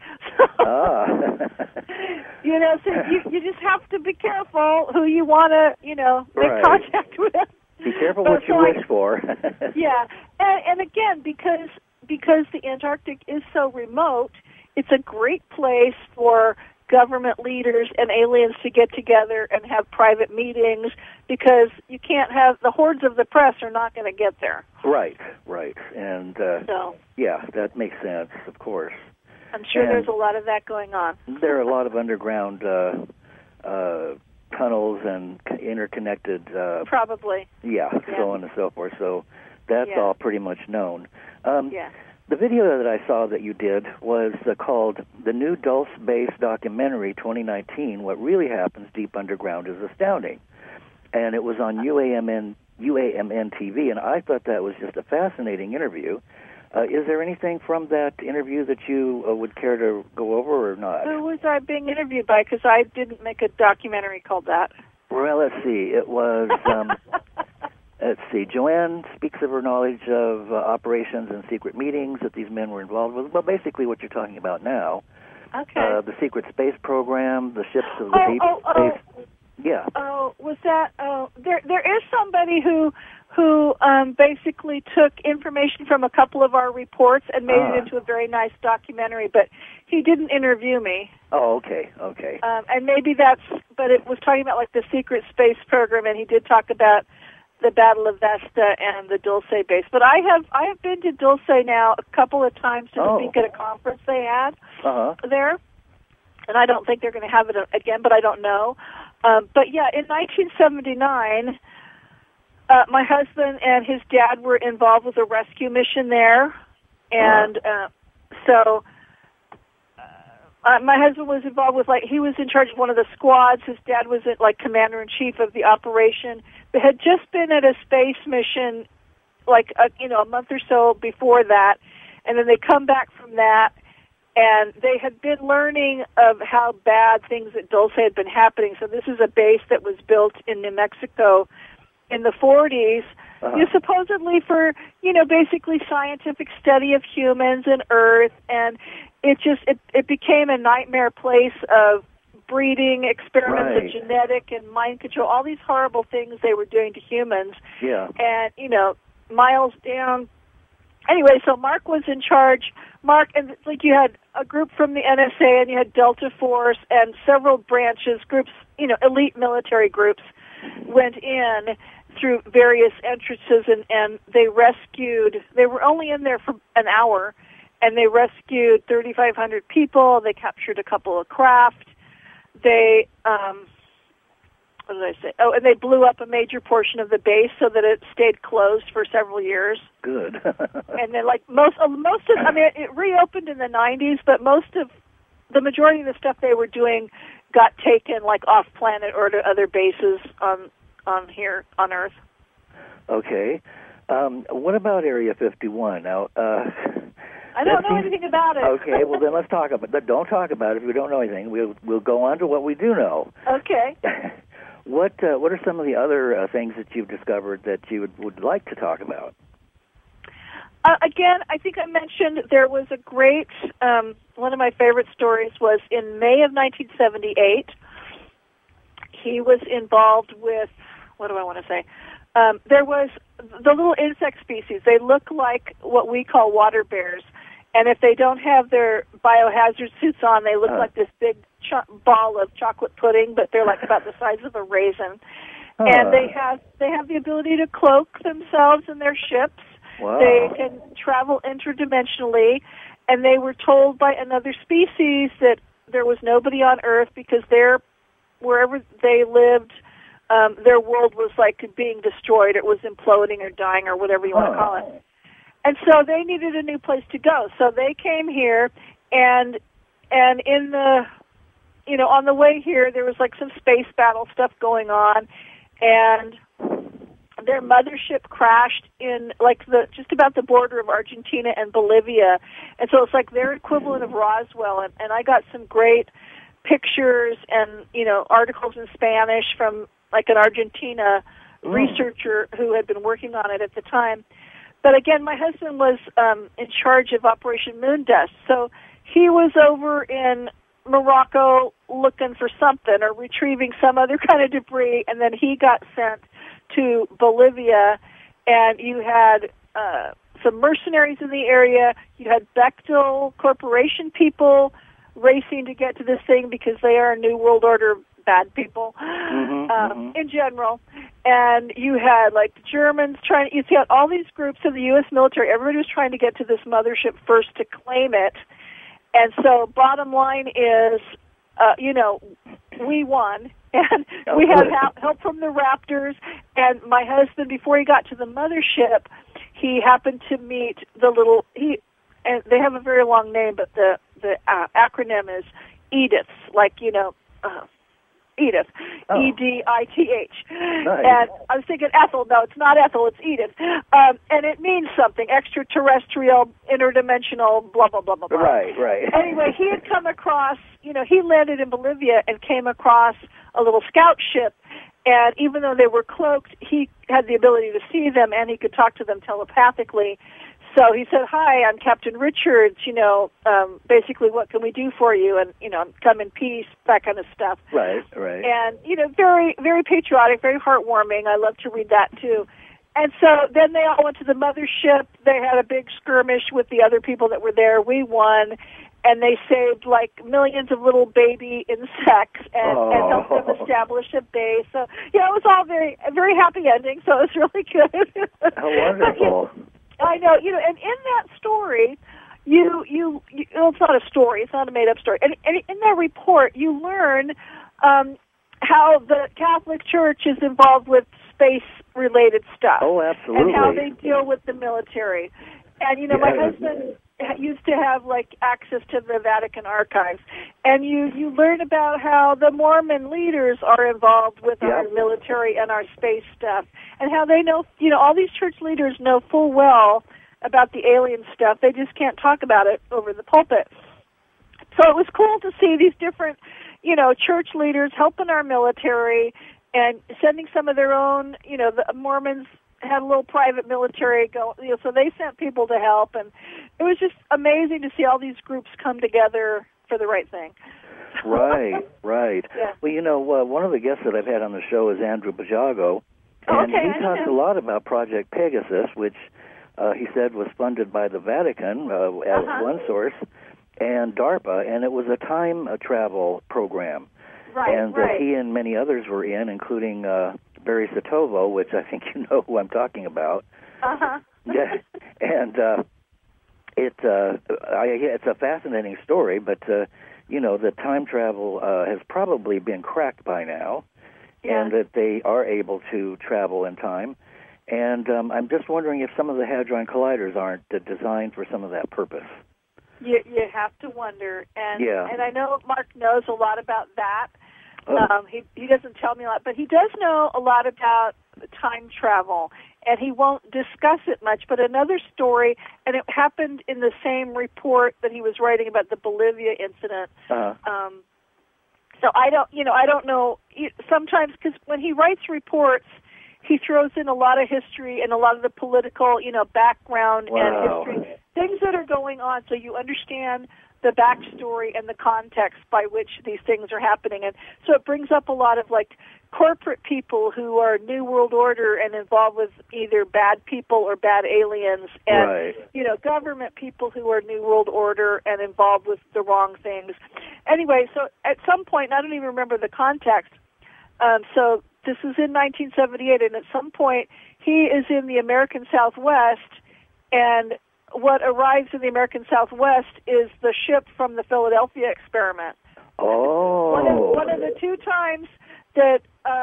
So you just have to be careful who you want to, make contact with. Be careful what you wish for. Yeah. And again, because the Antarctic is so remote, it's a great place for government leaders and aliens to get together and have private meetings, because you can't have the hordes of the press are not going to get there. Right. And that makes sense, of course. I'm sure there's a lot of that going on. There are a lot of underground tunnels and interconnected probably. So on and so forth. So that's all pretty much known. Yeah. The video that I saw that you did was called The New Dulce Base Documentary 2019, What Really Happens Deep Underground is Astounding. And it was on UAMN TV, and I thought that was just a fascinating interview. Is there anything from that interview that you would care to go over or not? Who was I being interviewed by? Because I didn't make a documentary called that. Well, let's see. It was... Let's see. Joanne speaks of her knowledge of operations and secret meetings that these men were involved with. Well, basically what you're talking about now. Okay. The secret space program, the ships of the deep space. Yeah. Oh, was that? Oh, there is somebody who basically took information from a couple of our reports and made it into a very nice documentary, but he didn't interview me. Oh, okay. And maybe but it was talking about like the secret space program, and he did talk about the Battle of Vesta and the Dulce base. But I have been to Dulce now a couple of times to speak at a conference they had there, and I don't think they're going to have it again, but I don't know. But yeah, in 1979, my husband and his dad were involved with a rescue mission there, and so my husband was involved with, he was in charge of one of the squads. His dad was commander-in-chief of the operation. They had just been at a space mission, a month or so before that, and then they come back from that, and they had been learning of how bad things at Dulce had been happening. So this is a base that was built in New Mexico in the 40s, supposedly for, basically scientific study of humans and Earth, and it became a nightmare place of breeding, experiments of genetic and mind control, all these horrible things they were doing to humans. Yeah. And, miles down. Anyway, so Mark was in charge. Mark, and you had a group from the NSA, and you had Delta Force, and several branches, groups, elite military groups went in through various entrances, and they were only in there for an hour, and they rescued 3,500 people. They captured a couple of craft. They, what did I say? Oh, and they blew up a major portion of the base so that it stayed closed for several years. Good. And then, most of, it reopened in the 90s, but the majority of the stuff they were doing got taken, off planet or to other bases on here on Earth. Okay. What about Area 51? Now, I don't know anything about it. Okay, well then let's talk about it. Don't talk about it if you don't know anything. We'll go on to what we do know. Okay. What are some of the other things that you've discovered that you would like to talk about? Again, I think I mentioned there was a great one of my favorite stories was in May of 1978. He was involved with, what do I want to say? There was the little insect species. They look like what we call water bears. And if they don't have their biohazard suits on, they look like this big ball of chocolate pudding, but they're like about the size of a raisin. And they have the ability to cloak themselves in their ships. Wow. They can travel interdimensionally. And they were told by another species that there was nobody on Earth because wherever they lived, their world was like being destroyed. It was imploding or dying or whatever you want to call it. And so they needed a new place to go. So they came here, and in the, on the way here, there was like some space battle stuff going on, and their mothership crashed in like just about the border of Argentina and Bolivia. And so it's like their equivalent of Roswell. And I got some great pictures and, articles in Spanish from like an Argentina researcher who had been working on it at the time. But again, my husband was in charge of Operation Moondust. So he was over in Morocco looking for something or retrieving some other kind of debris, and then he got sent to Bolivia, and you had some mercenaries in the area. You had Bechtel Corporation people racing to get to this thing because they are a New World Order bad people in general. And you had like the Germans you had all these groups of the U.S. military. Everybody was trying to get to this mothership first to claim it. And so bottom line is, we won. And we had help from the Raptors. And my husband, before he got to the mothership, he happened to meet and they have a very long name, but the acronym is EDITH, Edith, EDITH. Nice. And I was thinking Ethel. No, it's not Ethel, it's Edith. And it means something, extraterrestrial, interdimensional, blah, blah, blah, blah, blah. Right. Anyway, he had come across, he landed in Bolivia and came across a little scout ship. And even though they were cloaked, he had the ability to see them and he could talk to them telepathically. So he said, "Hi, I'm Captain Richards, basically what can we do for you? And, come in peace," that kind of stuff. Right. And, very, very patriotic, very heartwarming. I love to read that, too. And so then they all went to the mothership. They had a big skirmish with the other people that were there. We won. And they saved, like, millions of little baby insects and helped them establish a base. So, it was all very, very happy ending, so it was really good. How wonderful. I know, and in that story, it's not a story, it's not a made-up story. And in that report, you learn how the Catholic Church is involved with space-related stuff. Oh, absolutely. And how they deal with the military. And, my husband used to have, like, access to the Vatican archives. And you learn about how the Mormon leaders are involved with our military and our space stuff. And how they know, all these church leaders know full well about the alien stuff. They just can't talk about it over the pulpit. So it was cool to see these different, church leaders helping our military and sending some of their own, the Mormons had a little private military so they sent people to help, and it was just amazing to see all these groups come together for the right thing. Right. Yeah. Well, one of the guests that I've had on the show is Andrew Bajago, and he talks a lot about Project Pegasus, which he said was funded by the Vatican as one source, and DARPA, and it was a time travel program. Right. He and many others were in, including Barry Satovo, which I think you know who I'm talking about. Yeah, and it's a fascinating story, but the time travel has probably been cracked by now, and that they are able to travel in time. And I'm just wondering if some of the Hadron Colliders aren't designed for some of that purpose. You have to wonder, and I know Mark knows a lot about that. He doesn't tell me a lot, but he does know a lot about time travel, and he won't discuss it much. But another story, and it happened in the same report that he was writing about the Bolivia incident. So I don't know. Sometimes, because when he writes reports, he throws in a lot of history and a lot of the political, background and history, things that are going on, so you understand the backstory and the context by which these things are happening. And so it brings up a lot of like corporate people who are New World Order and involved with either bad people or bad aliens, and Right. Government people who are New World Order and involved with the wrong things. Anyway, so at some point, and I don't even remember the context, so this is in 1978, and at some point he is in the American Southwest, and what arrives in the American Southwest is the ship from the Philadelphia experiment. Oh. One of the two times that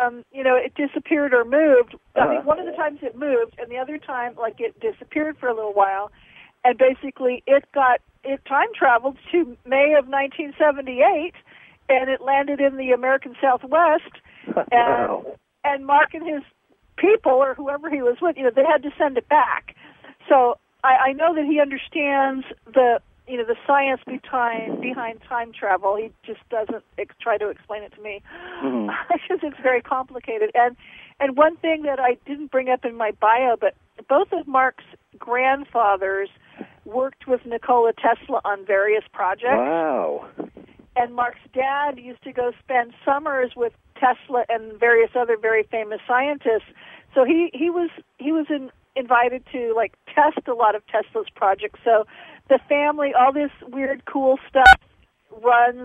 it disappeared or moved. I mean, one of the times it moved, and the other time, like, it disappeared for a little while, and basically it time traveled to May of 1978, and it landed in the American Southwest. Wow. And Mark and his people, or whoever he was with, they had to send it back. So I know that he understands the science behind time travel. He just doesn't try to explain it to me because it's very complicated. And one thing that I didn't bring up in my bio, but both of Mark's grandfathers worked with Nikola Tesla on various projects. Wow. And Mark's dad used to go spend summers with Tesla and various other very famous scientists. So he was invited to like test a lot of Tesla's projects. So the family, all this weird, cool stuff runs,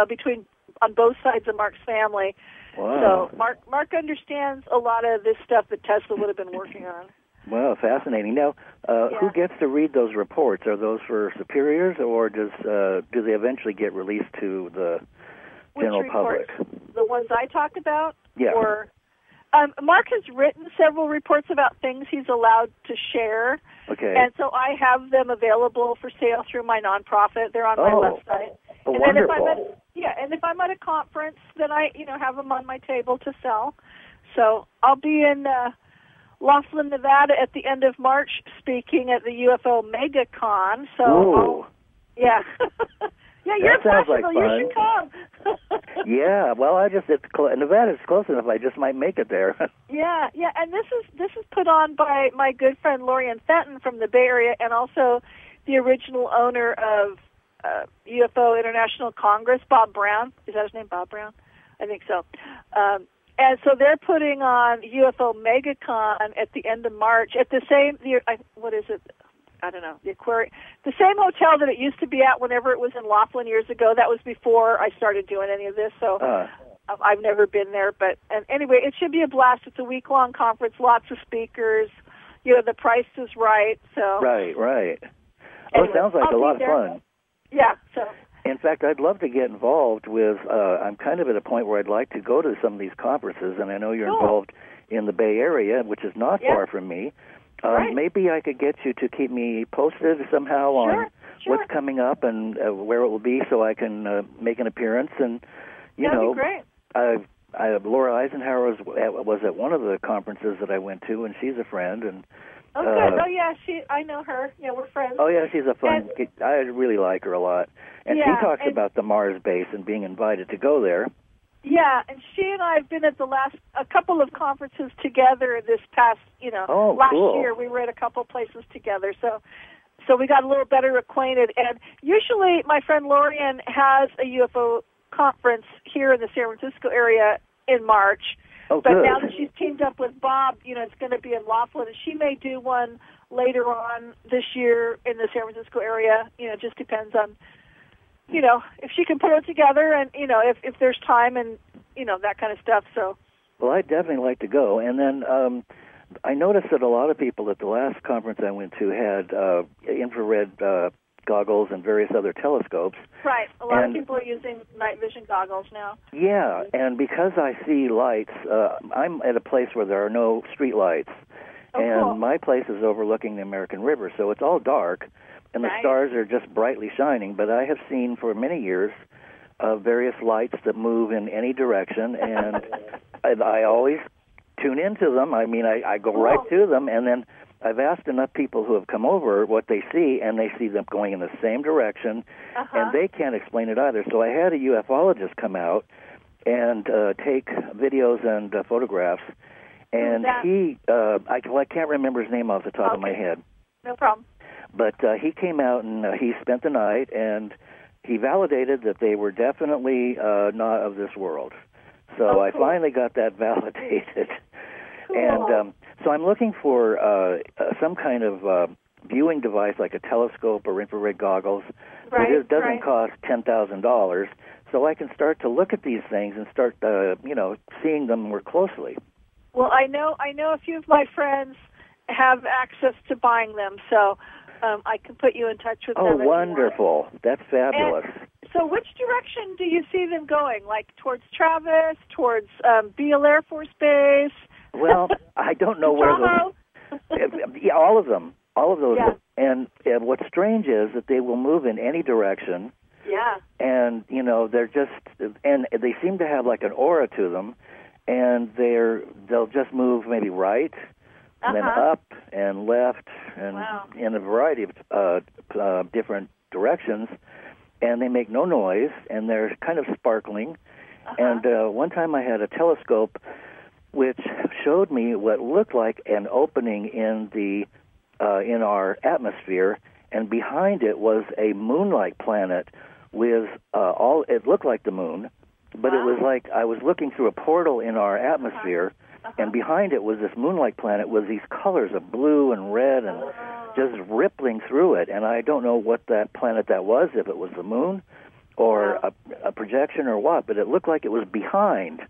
on both sides of Mark's family. Wow. So Mark understands a lot of this stuff that Tesla would have been working on. Wow, fascinating. Now, who gets to read those reports? Are those for superiors, or do they eventually get released to the general public? The ones I talked about? Yeah. Or Mark has written several reports about things he's allowed to share. Okay. And so I have them available for sale through my nonprofit. They're on my website. Oh, and wonderful. And if I'm at a conference, then I, have them on my table to sell. So I'll be in Laughlin, Nevada at the end of March speaking at the UFO MegaCon. So yeah. Yeah, you're impossible. You should come. Yeah, well, Nevada's close enough. I just might make it there. Yeah, and this is put on by my good friend Lorian Fenton from the Bay Area, and also the original owner of UFO International Congress, Bob Brown. Is that his name, Bob Brown? I think so. And so they're putting on UFO MegaCon at the end of March at the same. What is it? I don't know, the Aquarium, the same hotel that it used to be at whenever it was in Laughlin years ago. That was before I started doing any of this, so I've never been there. But anyway, it should be a blast. It's a week-long conference, lots of speakers. The price is right. So Right. Anyway, Well, it sounds like a lot of fun. Yeah. So. In fact, I'd love to get involved with. I'm kind of at a point where I'd like to go to some of these conferences, and I know you're involved in the Bay Area, which is not far from me. Right. Maybe I could get you to keep me posted somehow on what's coming up and where it will be, so I can make an appearance. And That'd be great. Laura Eisenhower was at one of the conferences that I went to, and she's a friend. And good. Oh yeah, I know her. Yeah, we're friends. Oh yeah, she's a fun. I really like her a lot, and she talks about the Mars base and being invited to go there. Yeah, and she and I have been at a couple of conferences together this past, last year. We were at a couple places together, so we got a little better acquainted. And usually my friend Lorian has a UFO conference here in the San Francisco area in March. Oh, but good. now that she's teamed up with Bob, it's going to be in Laughlin, and she may do one later on this year in the San Francisco area. It just depends on if she can put it together and, if there's time and, that kind of stuff. So. Well, I'd definitely like to go. And then I noticed that a lot of people at the last conference I went to had infrared goggles and various other telescopes. Right. A lot of people are using night vision goggles now. Yeah, and because I see lights, I'm at a place where there are no street lights. And cool. my place is overlooking the American River, so it's all dark. And the stars are just brightly shining, but I have seen for many years various lights that move in any direction, and I always tune into them. I mean, I go right to them, and then I've asked enough people who have come over what they see, and they see them going in the same direction, and they can't explain it either. So I had a ufologist come out and take videos and photographs, and I can't remember his name off the top of my head. No problem. But he came out and he spent the night, and he validated that they were definitely not of this world. So I finally got that validated. Cool. And so I'm looking for some kind of viewing device like a telescope or infrared goggles. Right, It doesn't right. cost $10,000, so I can start to look at these things and start, seeing them more closely. Well, I know a few of my friends have access to buying them, so I can put you in touch with them. Oh, if you want. wonderful. That's fabulous. And so which direction do you see them going? Like towards Travis, towards Beale Air Force Base? Well, I don't know where Tahoe? Yeah, all of them. All of those. Yeah. And what's strange is that they will move in any direction. Yeah. And, they're just, and they seem to have like an aura to them, and they'll just move maybe right, and then up and left, and in a variety of different directions, and they make no noise, and they're kind of sparkling. And one time I had a telescope which showed me what looked like an opening in our atmosphere, and behind it was a moon-like planet with it looked like the moon, but it was like I was looking through a portal in our atmosphere, and behind it was this moon-like planet with these colors of blue and red and just rippling through it. And I don't know what that planet that was, if it was the moon or a projection or what, but it looked like it was behind.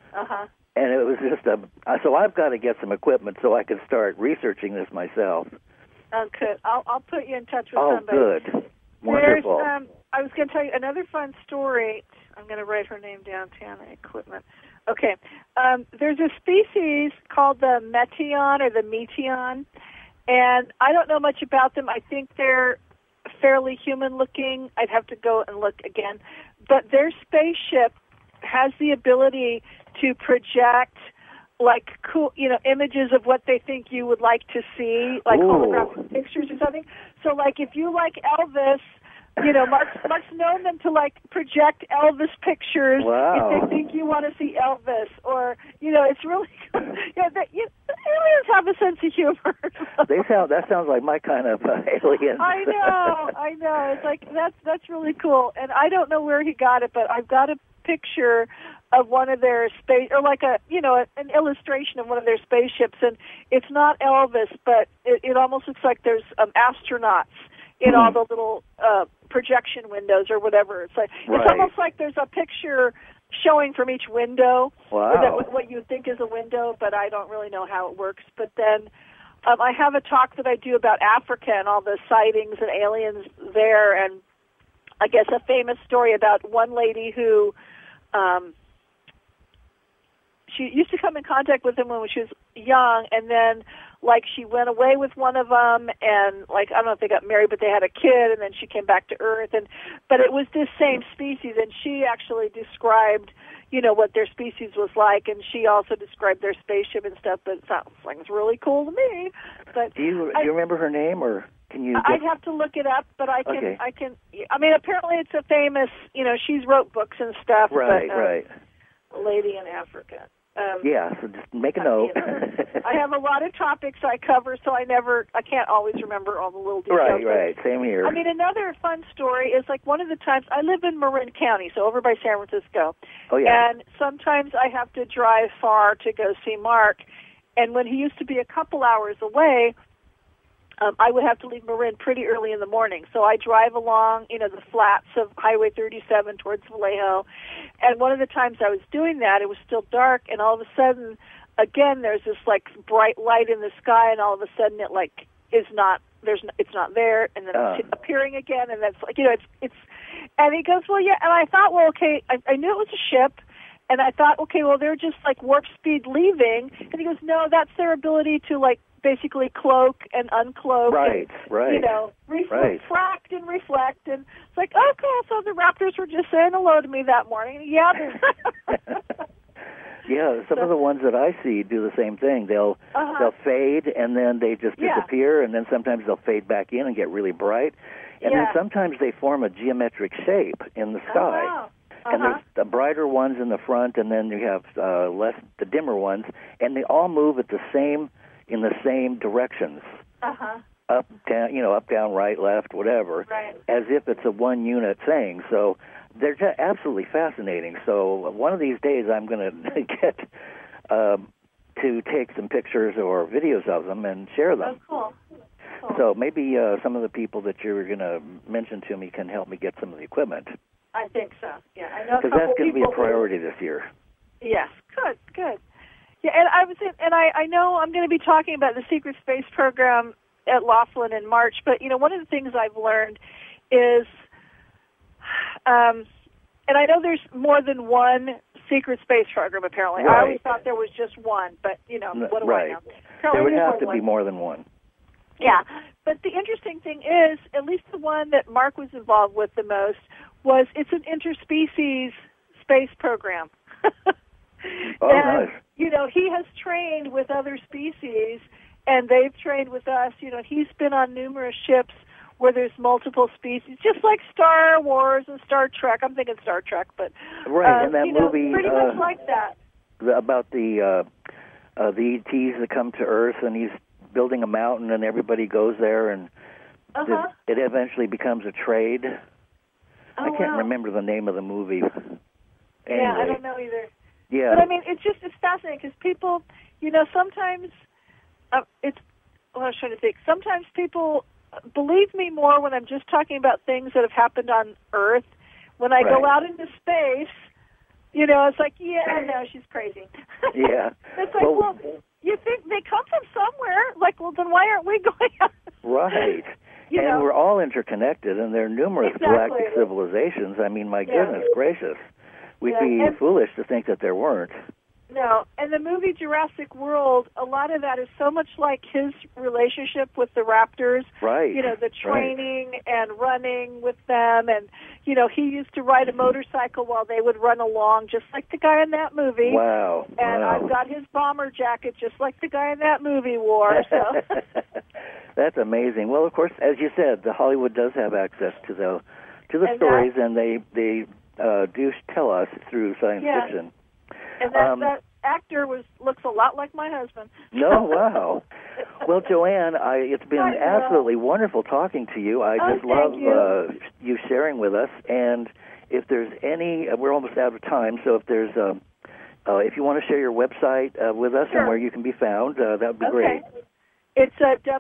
And it was just so I've got to get some equipment so I can start researching this myself. Okay, I'll put you in touch with Oh, somebody. good. Wonderful. I was going to tell you another fun story. I'm going to write her name down, Tana Equipment. Okay. There's a species called the meteon or the meteon, and I don't know much about them. I think they're fairly human-looking. I'd have to go and look again. But their spaceship has the ability to project like cool, images of what they think you would like to see, like holographic pictures or something. So like if you like Elvis, Mark's known them to like project Elvis pictures if they think you want to see Elvis, or it's really aliens have a sense of humor. That sounds like my kind of alien. I know. It's like that's really cool, and I don't know where he got it, but I've got a picture of one of their space, or like an illustration of one of their spaceships, and it's not Elvis, but it almost looks like there's astronauts in all the little projection windows or whatever. It's like it's almost like there's a picture showing from each window. Wow. What you think is a window, but I don't really know how it works. But then I have a talk that I do about Africa and all the sightings and aliens there, and I guess a famous story about one lady who she used to come in contact with him when she was young, and then like she went away with one of them, and like I don't know if they got married, but they had a kid, and then she came back to Earth, but it was this same species, and she actually described what their species was like, and she also described their spaceship and stuff. But it sounds like it's really cool to me. But do you remember her name, or can you? I'd have to look it up, but I can. Okay. I mean, apparently it's a famous. She's wrote books and stuff. Right. A lady in Africa. So just make a note. I have a lot of topics I cover, so I can't always remember all the little details. Right. Same here. I mean, another fun story is like one of the times I live in Marin County, so over by San Francisco. Oh, yeah. And sometimes I have to drive far to go see Mark. And when he used to be a couple hours away, I would have to leave Marin pretty early in the morning. So I drive along, the flats of Highway 37 towards Vallejo. And one of the times I was doing that, it was still dark, and all of a sudden, again, there's this like bright light in the sky, and all of a sudden it like it's not there, and then it's appearing again, and that's like it's. And he goes, well, yeah, and I thought, well, okay, I knew it was a ship. And I thought, okay, well, they're just like warp speed leaving. And he goes, no, that's their ability to like basically cloak and uncloak. Right. Refract and reflect. And it's like, okay, so the Raptors were just saying hello to me that morning. Yeah. Yeah, some of the ones that I see do the same thing. They'll fade, and then they just disappear, and then sometimes they'll fade back in and get really bright. And then sometimes they form a geometric shape in the sky. Oh, wow. And there's the brighter ones in the front, and then you have the dimmer ones, and they all move in the same directions, up up, down, up, down, right, left, whatever, Right. as if it's a one-unit thing. So they're just absolutely fascinating. So one of these days I'm going to get to take some pictures or videos of them and share them. Oh, cool. So maybe some of the people that you're going to mention to me can help me get some of the equipment. I think so. Yeah, I know. Because that's going to be a priority this year. Yes, good. Yeah, and I know I'm going to be talking about the secret space program at Laughlin in March. But one of the things I've learned is, and I know there's more than one secret space program. Apparently, right. I always thought there was just one. But what do right. I know? There would have to be more than one. Yeah, but the interesting thing is, at least the one that Mark was involved with the most was it's an interspecies space program. Oh, and, nice. He has trained with other species, and they've trained with us. He's been on numerous ships where there's multiple species, just like Star Wars and Star Trek. I'm thinking Star Trek, but right, and that movie pretty much like that. About the ETs that come to Earth, and he's building a mountain, and everybody goes there, and it eventually becomes a trade. I can't remember the name of the movie. Anyway. Yeah, I don't know either. Yeah. But it's fascinating because people, sometimes it's. Well, I was trying to think. Sometimes people believe me more when I'm just talking about things that have happened on Earth. When I go out into space, it's like, no, she's crazy. Yeah. It's like, well, you think they come from somewhere? Like, well, then why aren't we going out? Right. And we're all interconnected, and there are numerous galactic civilizations. I mean, my goodness gracious. We'd be foolish to think that there weren't. No, and the movie Jurassic World, a lot of that is so much like his relationship with the raptors. Right. The training and running with them, and he used to ride a motorcycle while they would run along, just like the guy in that movie. Wow. And I've got his bomber jacket, just like the guy in that movie wore. So. That's amazing. Well, of course, as you said, the Hollywood does have access to the stories, and they do tell us through science fiction. And that actor looks a lot like my husband. No, wow. Well, Joanne, it's been absolutely wonderful talking to you. I just love you sharing with us. And if there's any, we're almost out of time, so if there's, if you want to share your website with us and where you can be found, that would be great. It's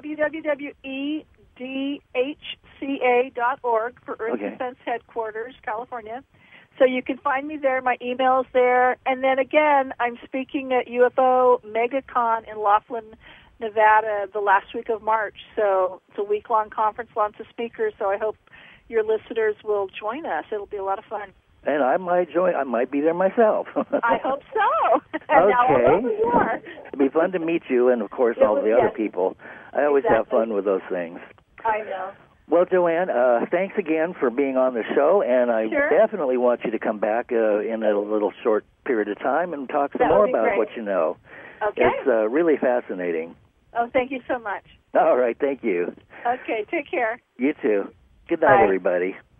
www.edhca.org for Earth Defense Headquarters, California. So you can find me there. My email's there. And then again, I'm speaking at UFO MegaCon in Laughlin, Nevada, the last week of March. So it's a week-long conference, lots of speakers. So I hope your listeners will join us. It'll be a lot of fun. And I might join. I might be there myself. I hope so. And now I'll know who you are. It'd be fun to meet you, and of course all the other people. I always have fun with those things. I know. Well, Joanne, thanks again for being on the show, and I definitely want you to come back in a little short period of time and talk some more about what you know. Okay. It's really fascinating. Oh, thank you so much. All right, thank you. Okay, take care. You too. Good night, everybody.